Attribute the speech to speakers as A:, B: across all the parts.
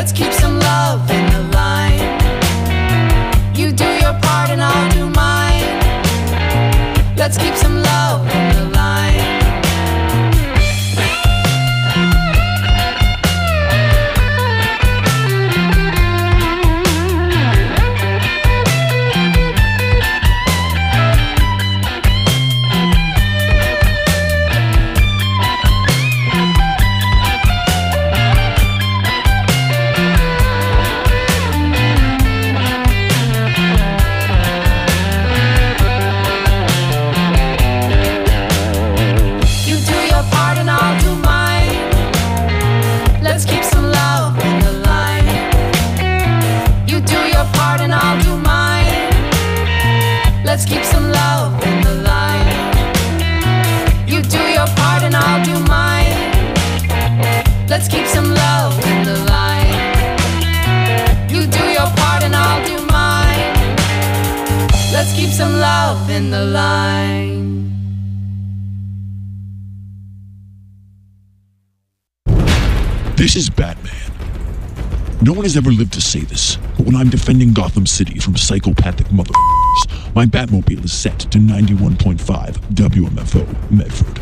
A: Let's keep some love in the line. You do your part and I'll do mine. Let's keep some love in the line. Let's keep some love in the line. You do your part and I'll do mine. Let's keep some love in the line. You do your part and I'll do mine. Let's keep some love in the line.
B: This is Batman. No one has ever lived to say this, but when I'm defending Gotham City from psychopathic motherfuckers, my Batmobile is set to 91.5 WMFO Medford.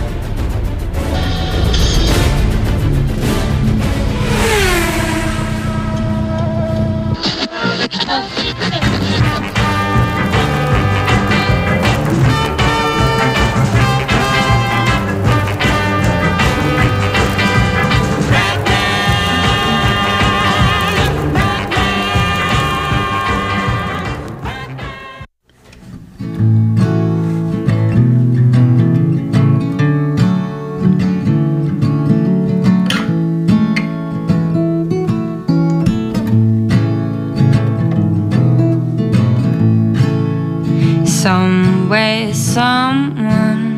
C: Somewhere, someone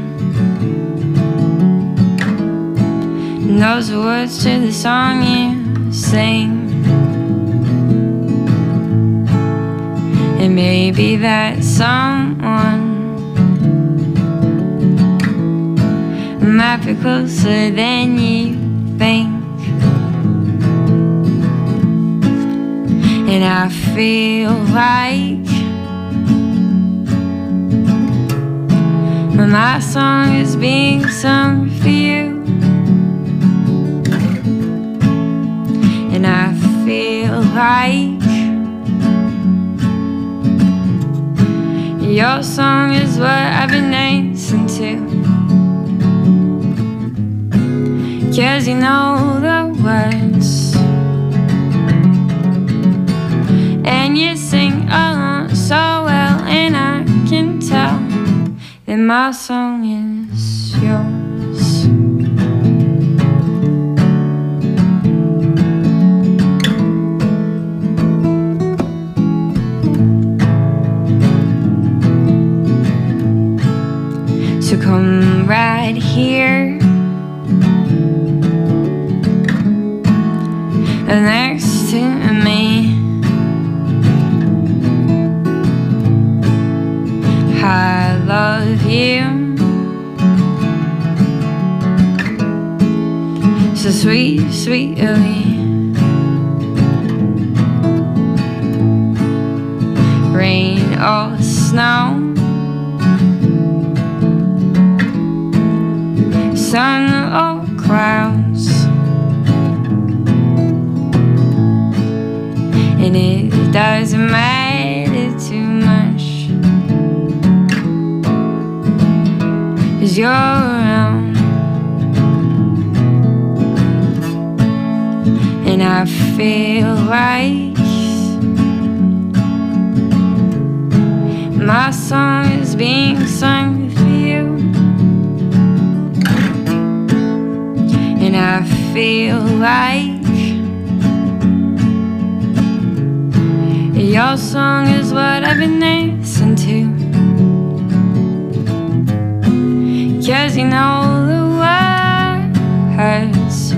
C: knows the words to the song you sing. And maybe that someone might be closer than you think. And I feel like my song is being sung for you. And I feel like your song is what I've been dancing to. 'Cause you know the words and you sing along so well, and I can tell that my song is yours. So come right here next to me. I love you, so sweet, sweetly. Rain or snow, sun or clouds, and it doesn't matter too much, 'cause you're around. And I feel like my song is being sung for you. And I feel like your song is what I've been dancing to. 'Cause you know the words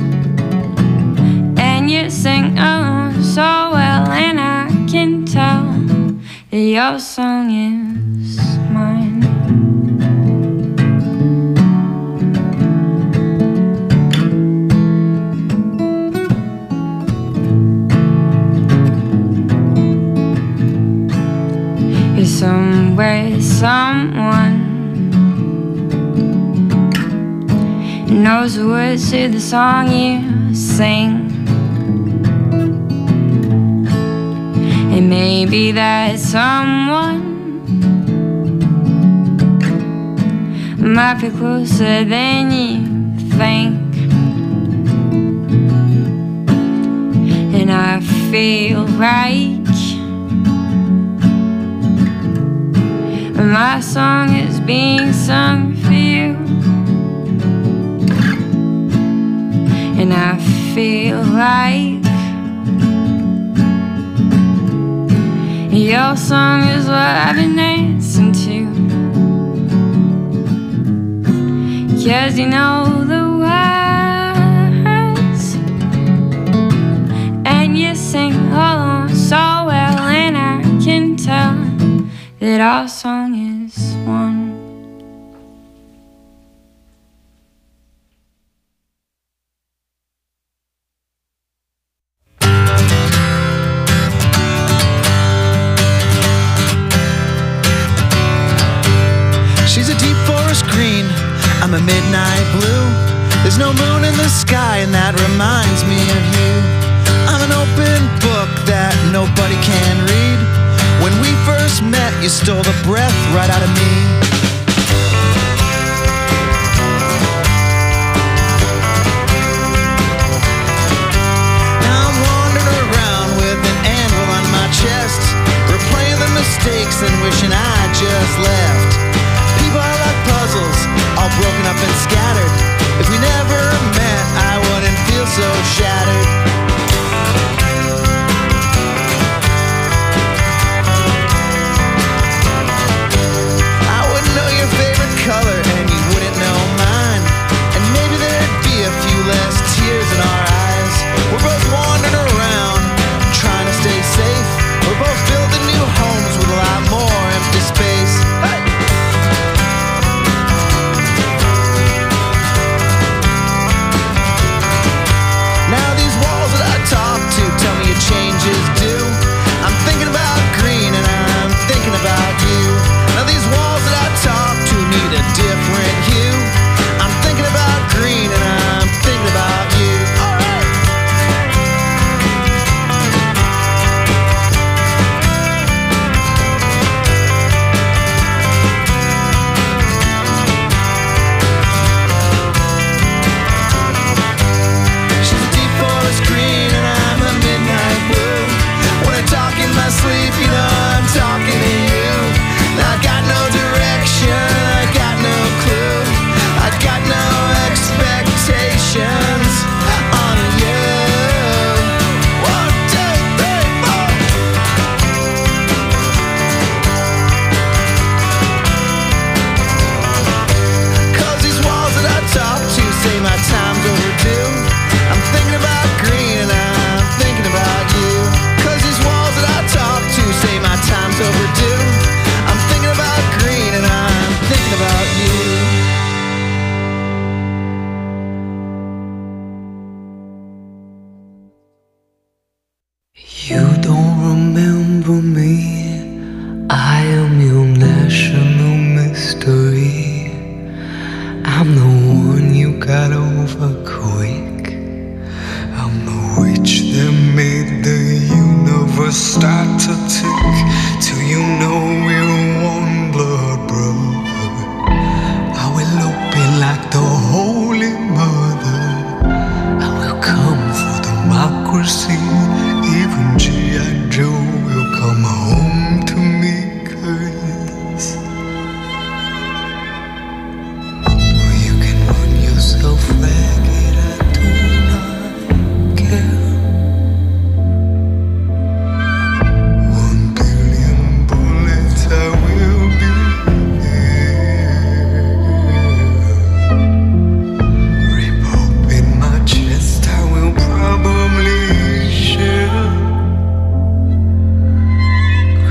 C: and you sing along so well, and I can tell that your song is mine. with someone who knows the words to the song you sing. And maybe that someone might be closer than you think. And I feel like my song is being sung for you. And I feel like your song is what I've been dancing to. 'Cause you know the words and you sing along so well. And I can tell that our song is one.
D: She's a deep forest green, I'm a midnight blue. There's no moon in the sky and that reminds me of you. I'm an open book that nobody can read. When we first met, you stole the breath right out of me. Now I'm wandering around with an anvil on my chest, replaying the mistakes and wishing I just left. People are like puzzles, all broken up and scattered. If we never met, I wouldn't feel so shattered. Color and you wouldn't know mine, and maybe there'd be a few less tears in our eyes. We're both wandering around trying to stay safe. We're both building new homes with a lot more empty space. Hey! Now these walls that I talk to tell me your changes due. I'm thinking about green and I'm thinking about you. Now these walls that I talk to need a different hue. I'm thinking about green and I'm thinking about you. All right. She's a deep forest green and I'm a midnight blue. When I talk in my sleep, you know I'm talking to you. Now I got no direction, I got no clue, I got no expectations on you. 1, 2, 3, 4. 'Cause these walls that I talk to say my time's overdue. I'm thinking about green and I'm thinking about you. 'Cause these walls that I talk to say my time's overdue. I'm thinking about green and I'm thinking about you.
E: You don't remember me, I am your national mystery. I'm the one you got over quick. I'm the witch that made the universe start to tick. Till you know we're one blood brother. I will open like the Holy Mother. I will come for democracy. Even G.I. Joe will come home to me, 'cause you can run yourself ragged, I do not care. 1 billion bullets, I will be here. Rip open my chest, I will probably share.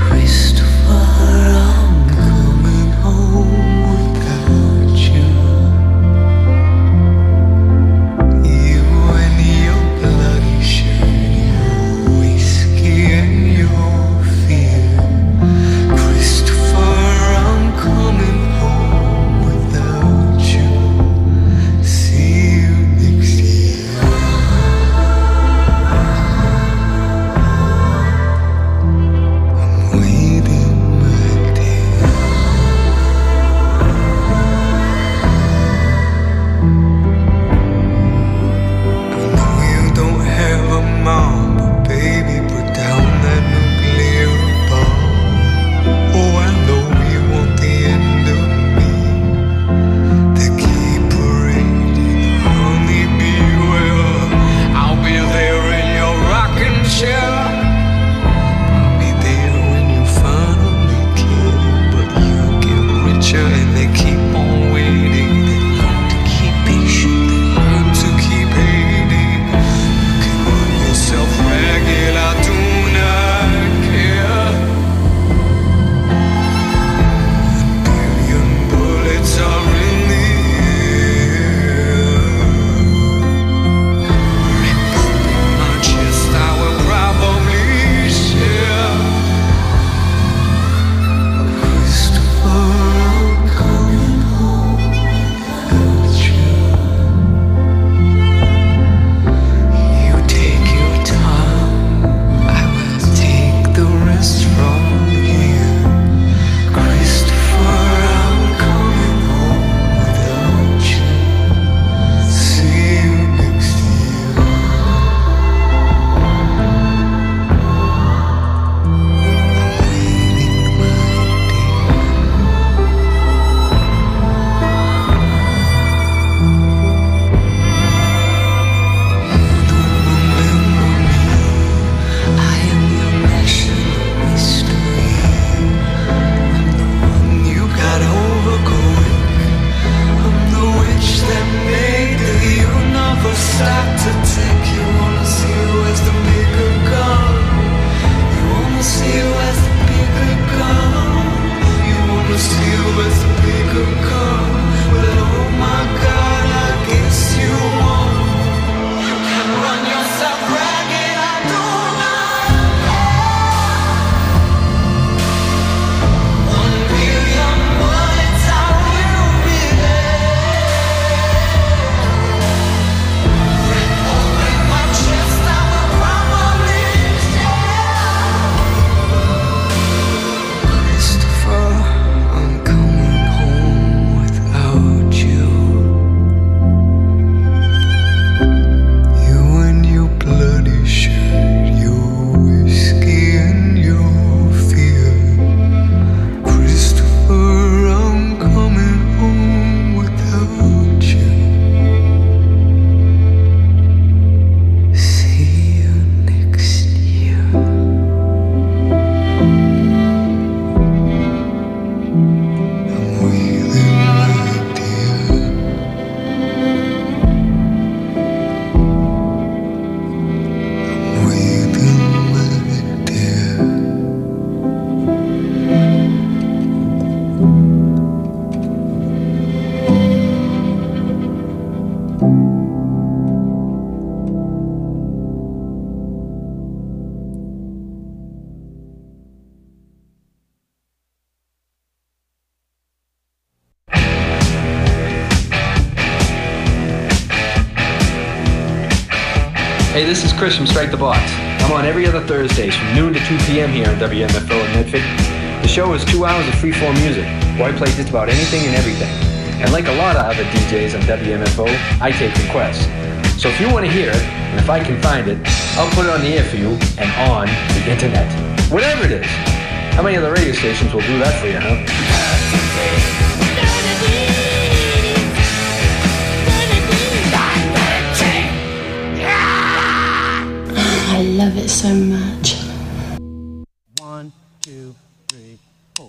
F: Hey, this is Chris from Strike the Box. I'm on every other Thursdays from noon to 2 p.m. here on WMFO in Medford. The show is 2 hours of freeform music, where I play just about anything and everything. And like a lot of other DJs on WMFO, I take requests. So if you want to hear it, and if I can find it, I'll put it on the air for you and on the internet. Whatever it is. How many other radio stations will do that for you, huh?
C: I love it so much.
D: 1, 2, 3, 4.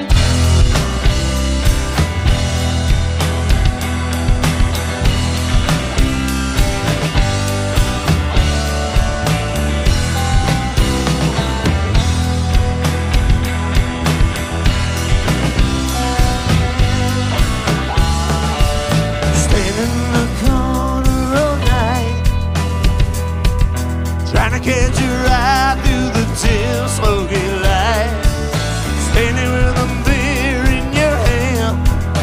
D: Catch you right through the dim, smoky light. Standing with a beer in your hand.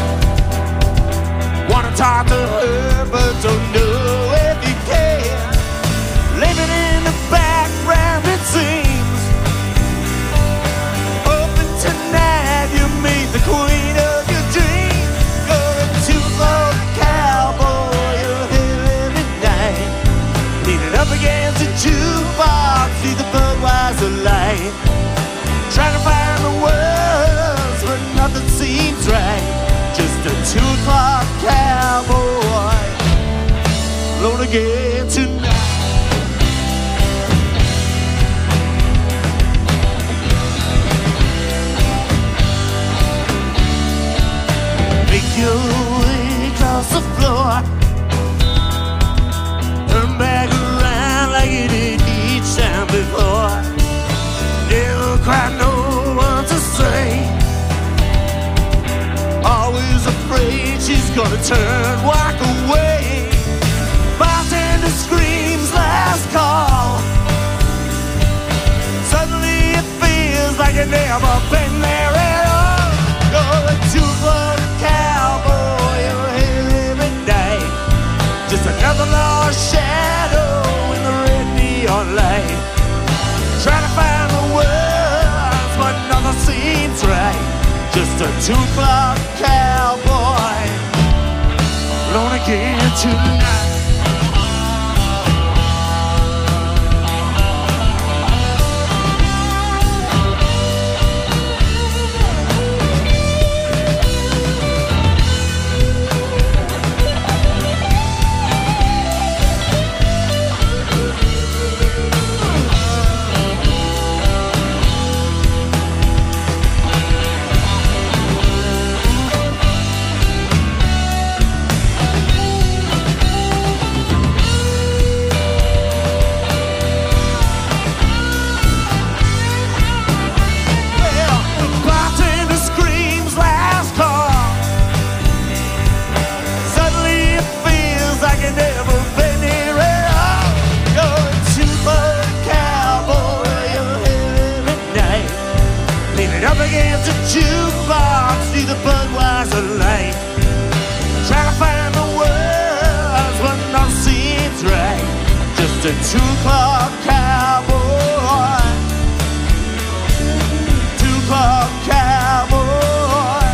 D: Wanna talk to her, but don't know if you can. Living in the background, it seems. Hoping tonight you meet the queen of your dreams. Going to the cowboy, you're here every night. Leaning up against the jukebox, see the Budweiser light. Trying to find the words, but nothing seems right. Just a 2 o'clock cowboy, alone again tonight. Make your way across the floor. Turn back around like you did each time before. Never quite know what to say. Always afraid she's gonna turn, walk away. Bartender screams last call. Suddenly it feels like you've never been there at all. You're a 2 o'clock cowboy, you're here every night. Just another lost shadow in the red neon light. Trying to find the words, but nothing seems right. Just a 2 o'clock cowboy, alone again tonight. Jukebox, see the Budweiser light. Trying to find the words, but nothing seems right. Just a 2 o'clock cowboy, 2 o'clock cowboy,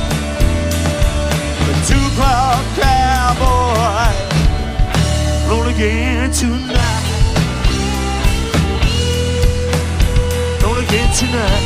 D: a 2 o'clock cowboy, roll again tonight, roll again tonight.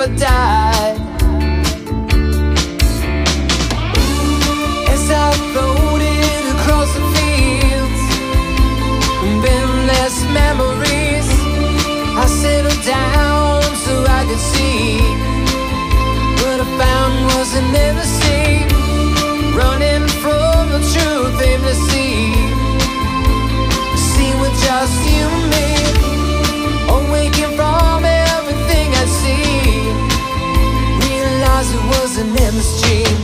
A: never die. As I floated across the fields, endless memories, I settled down so I could see. What I found was an endlessly running from the truth aimlessly. See with just you and me, awaking from everything I see. Realized it was an endless dream.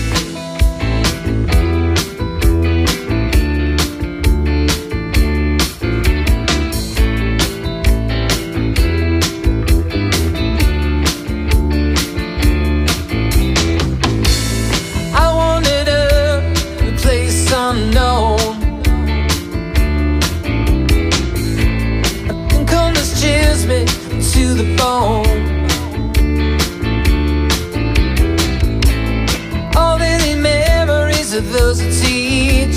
A: To the bone, all the memories of those who teach,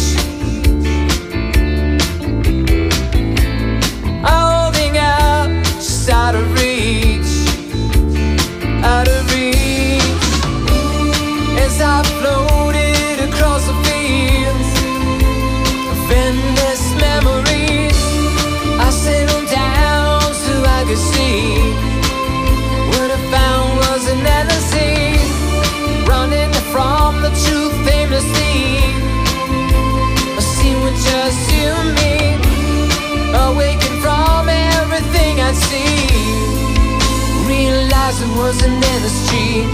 A: holding out just out of reach, out of reach. As I floated across the fields of endless memories, I settled down so I could see. What I found was an endlessly running from the truth aimlessly. I see with just you and me, awaken from everything I see. Realize it was an endless dream.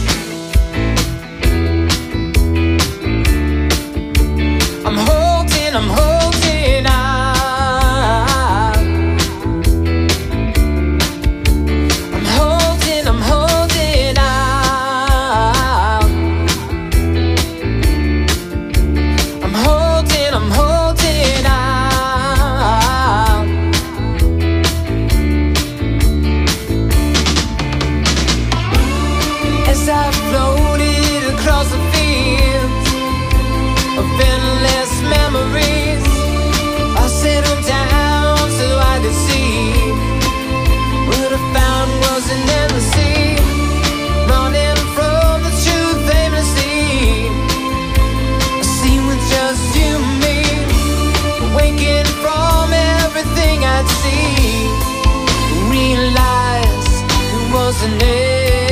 A: I'm holding on. As I floated across the fields of endless memories, I settled down so I could see. What I found was an endlessly running from the truth aimlessly. I see with just you and me, waking from everything I'd see. Realize it was an endless.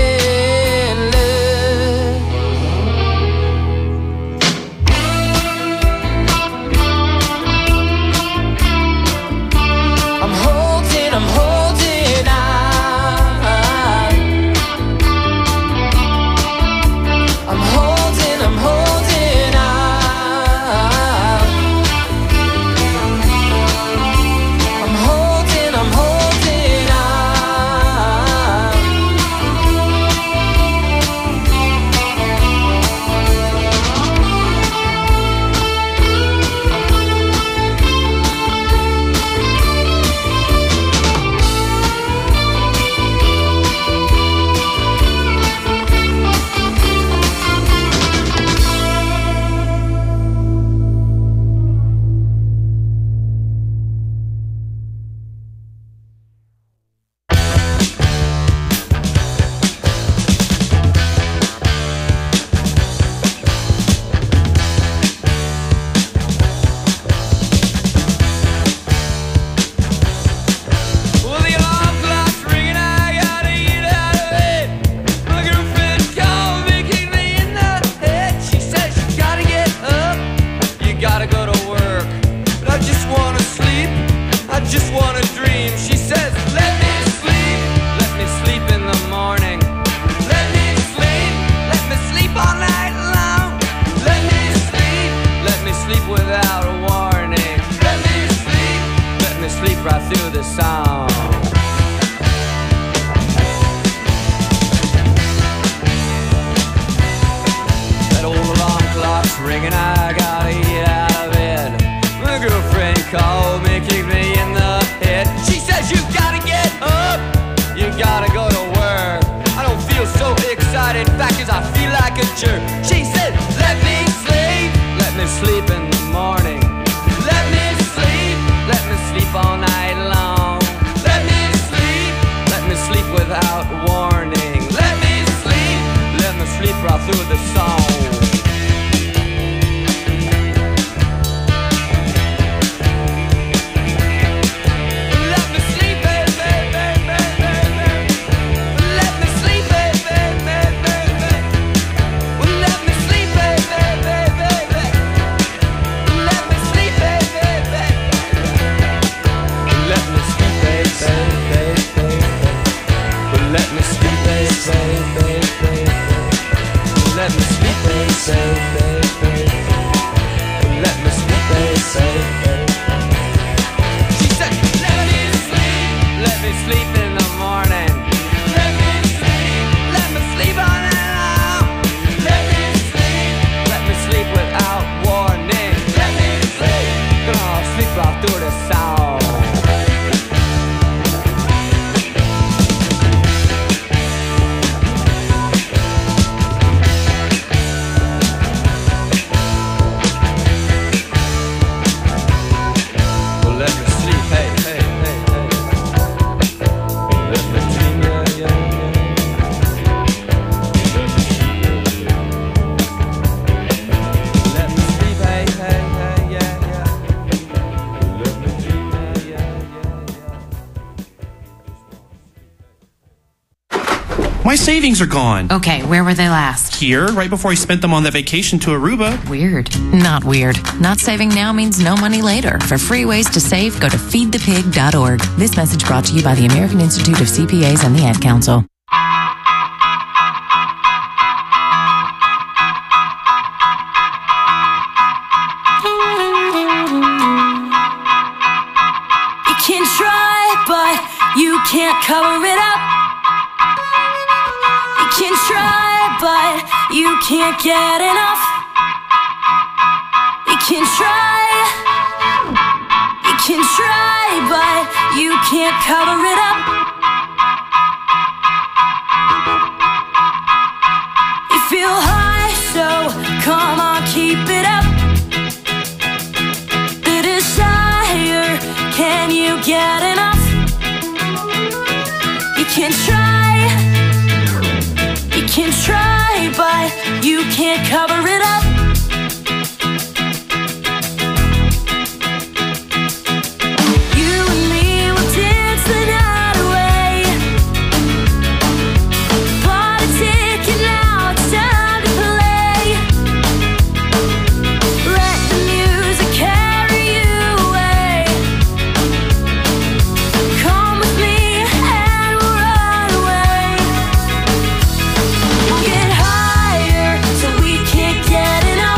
A: Ringing, I gotta get out of bed. My girlfriend called me, kicked me in the head. She says you gotta get up, you gotta go to work. I don't feel so excited, fact is I feel like a jerk. She said, let me sleep in the morning. Let me sleep all night long. Let me sleep without warning.
G: sleep in the morning. Let me sleep on and on. Let me sleep without warning. Let me sleep. Gonna sleep right through the sound.
H: My savings are gone.
I: Okay, where were they last?
H: Here, right before I spent them on that vacation to Aruba.
I: Weird. Not weird. Not saving now means no money later. For free ways to save, go to feedthepig.org. This message brought to you by the American Institute of CPAs and the Ad Council.
A: You can try, but you can't cover it up. You can try, but you can't get enough. You can try, but you can't cover it up. You feel high, so come on, keep it up. The desire, can you get enough? You can try, but you can't cover it up. You and me will dance the night away. Bought a ticket, now it's time to play. Let the music carry you away. Come with me and we'll run away. We'll get higher so we can't get enough.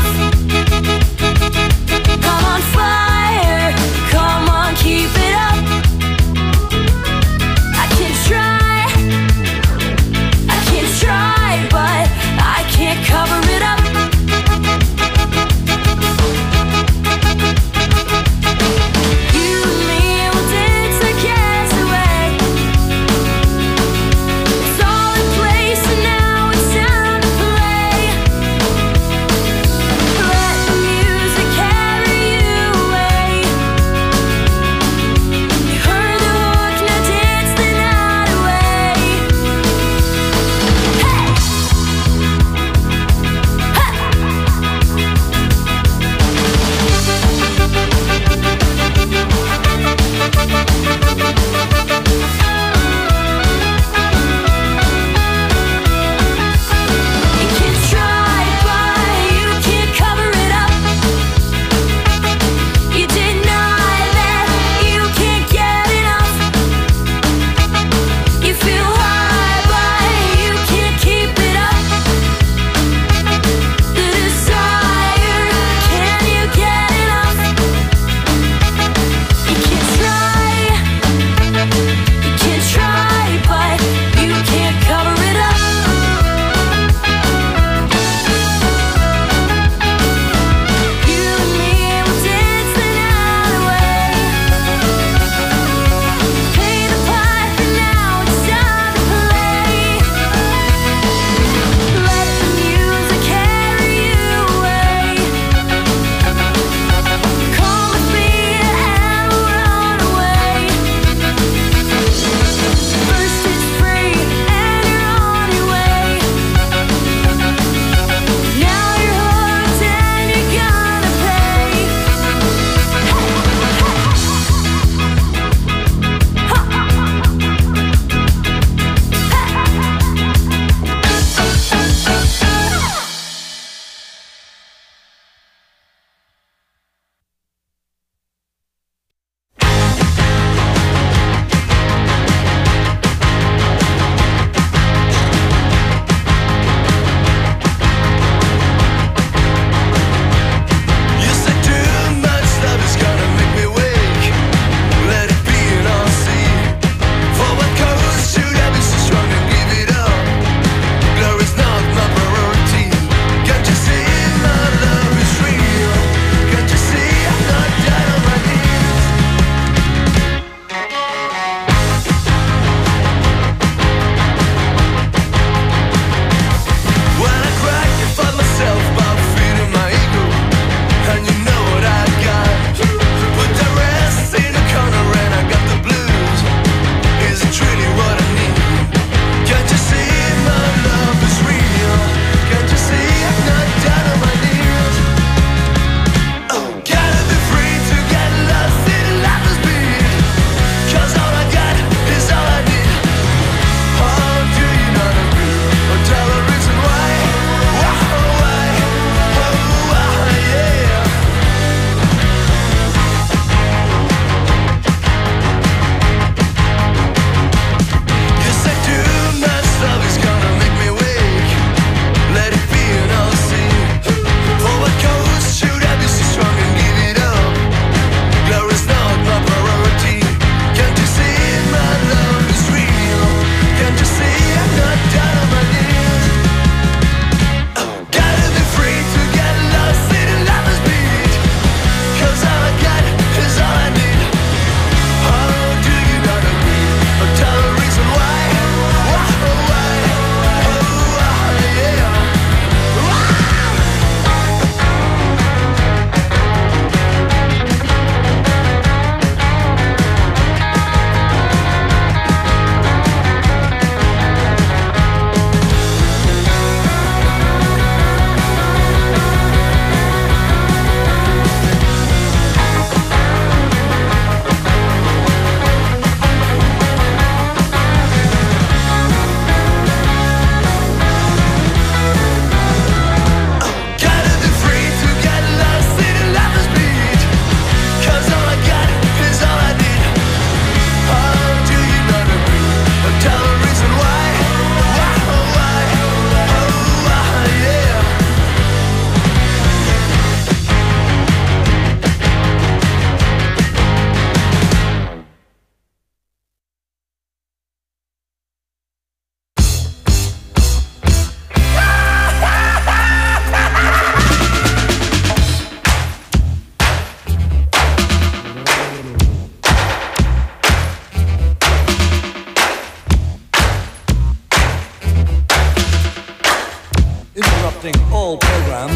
J: all programs.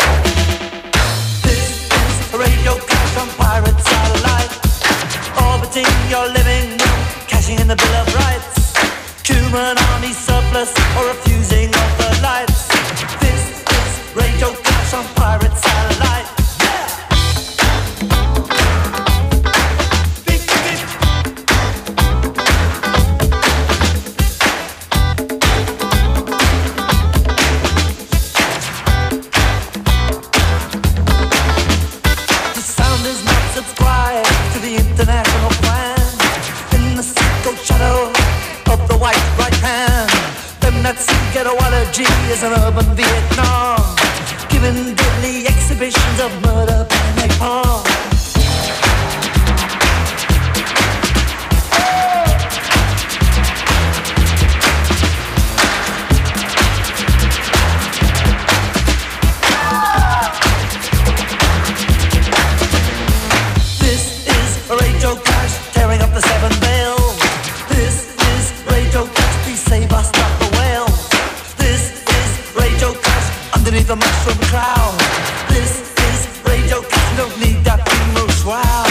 J: This is a radio clash on pirate satellite, orbiting your living room, cashing in the Bill of Rights, Cuban army surplus or refusing of the lights. This is radio clash on pirate satellite.
D: International plan in the psycho shadow of the white right hand. Them that see ghettoology is an urban Vietnam, giving deadly exhibitions of murder and napalm. Radio Clash, tearing up the seven veils. This is Radio Clash, please save us, stop the whale. This is Radio Clash, underneath the mushroom cloud. This is Radio Clash, you don't need that funeral shroud.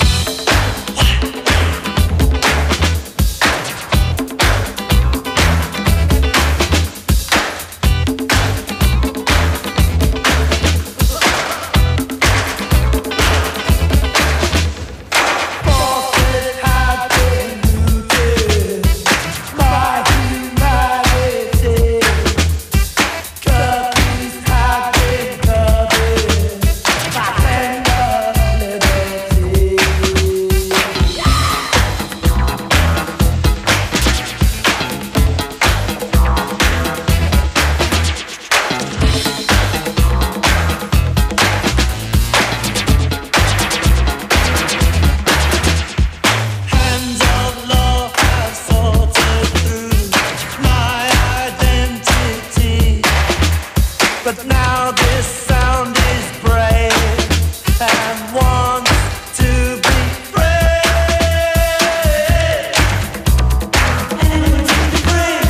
D: But now this sound is brave and wants to be free. And to be free.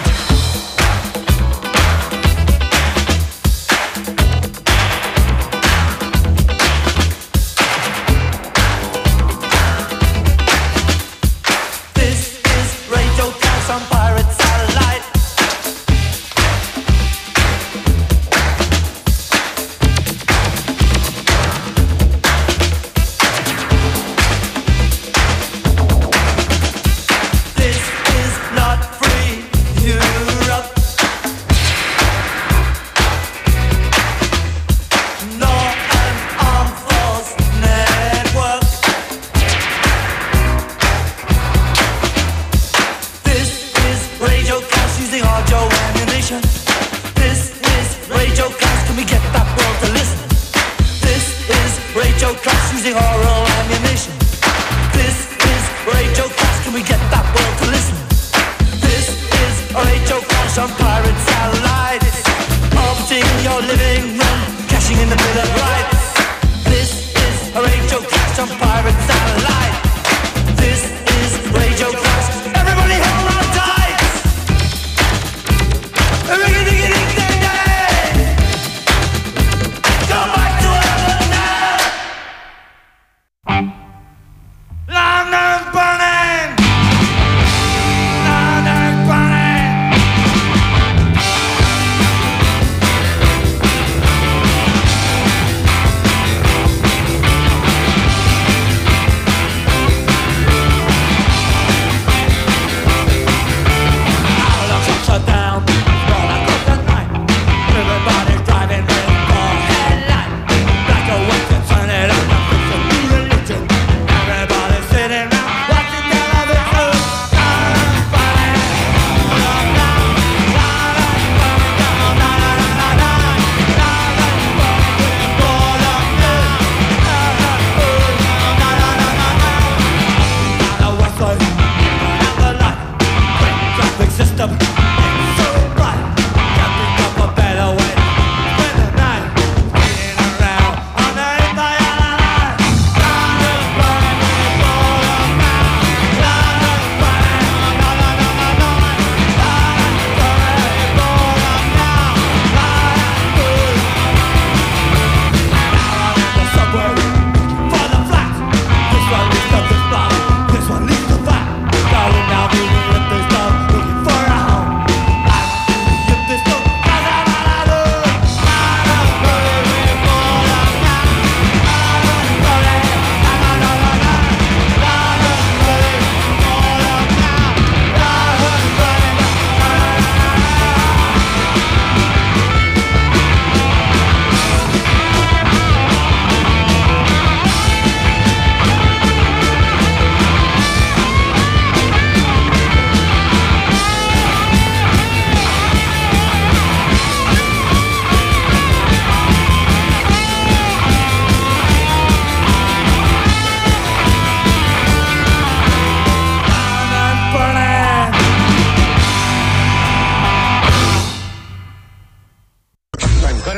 D: This is Radio Clash on pirate satellite. This is Radio Clash, can we get that world to listen? This is Radio Clash using oral ammunition. This is Radio Clash, can we get that world to listen? This is Radio Clash on pirate satellites, orbiting your living room, cashing in the Bill of Rights. This is Radio Clash on pirate satellite. This is Radio Clash, everybody hold on tight!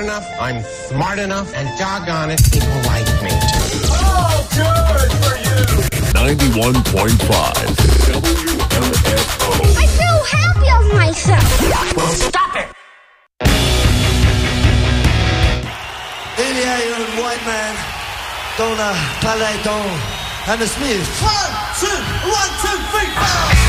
K: enough, I'm smart enough, and doggone it, people like me.
L: Oh, good for you!
B: 91.5 WMFO.
M: I feel happy of myself.
L: Well, stop it!
N: Baby, I am white man. Don't parlay, don't. And it's me. 1, 2, 1, 2, 3, 4.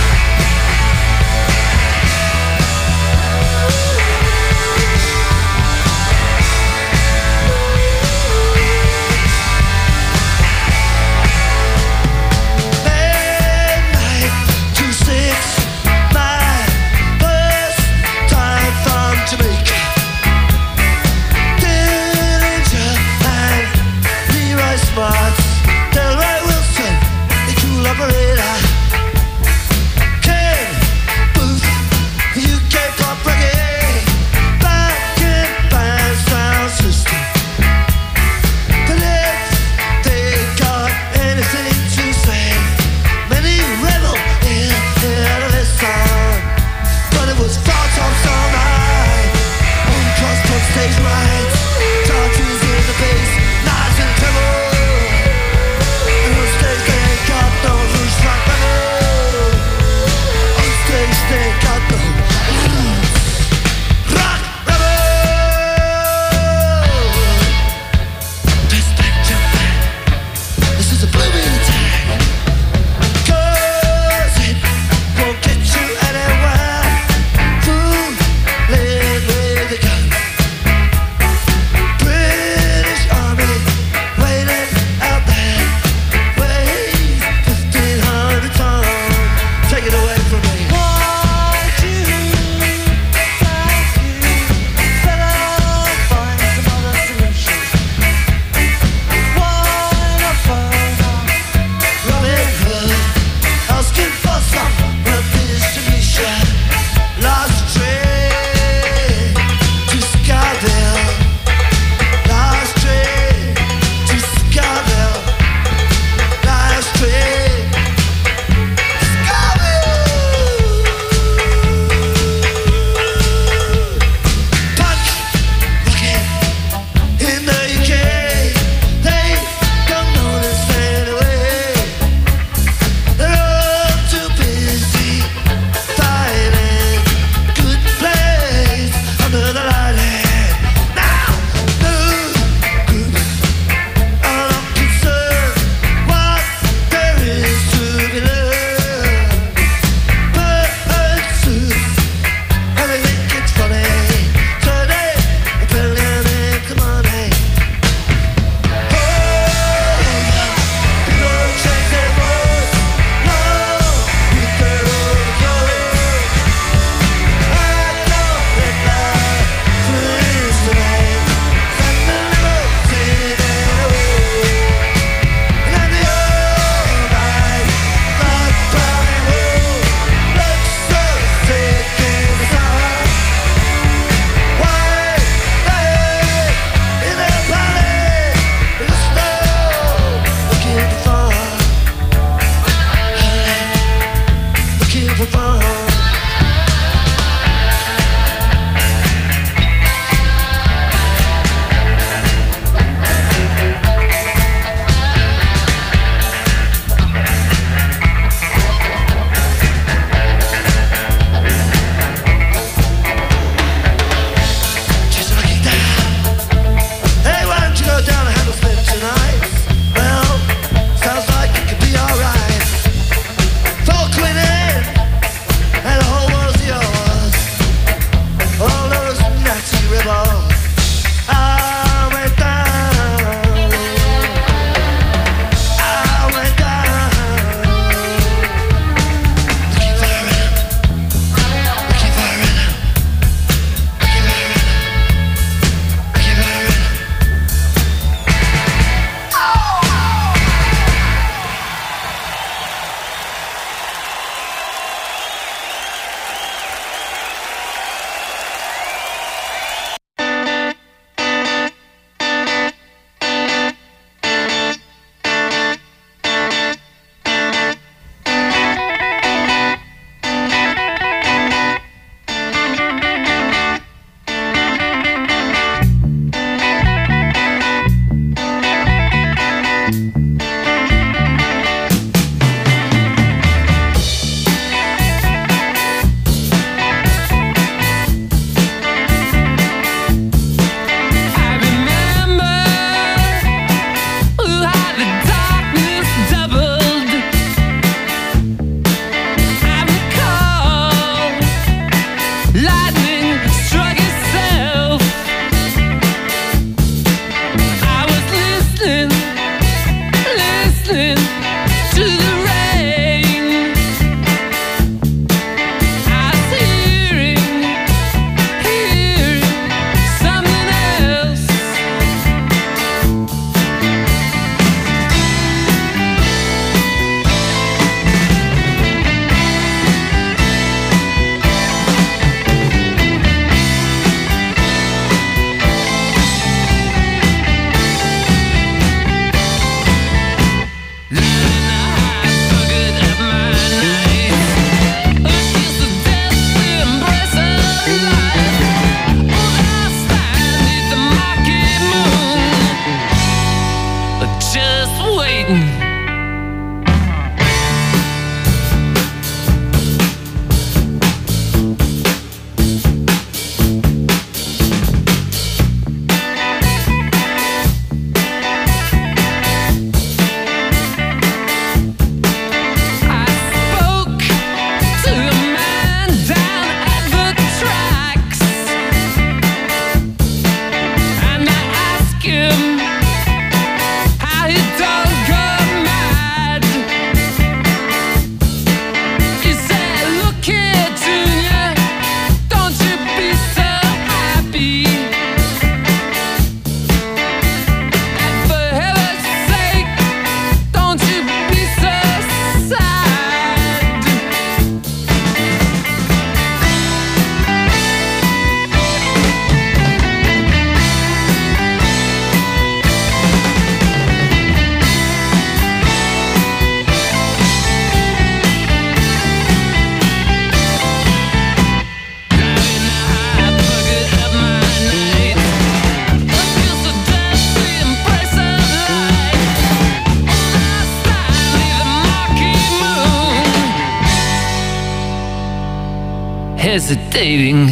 O: hesitating.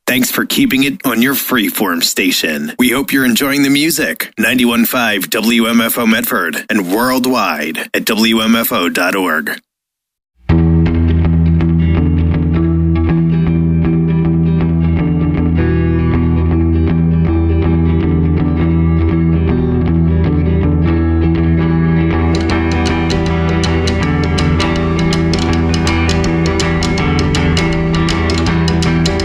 O: Thanks for keeping it on your freeform station. We hope you're enjoying the music. 91.5 WMFO Medford and worldwide at WMFO.org.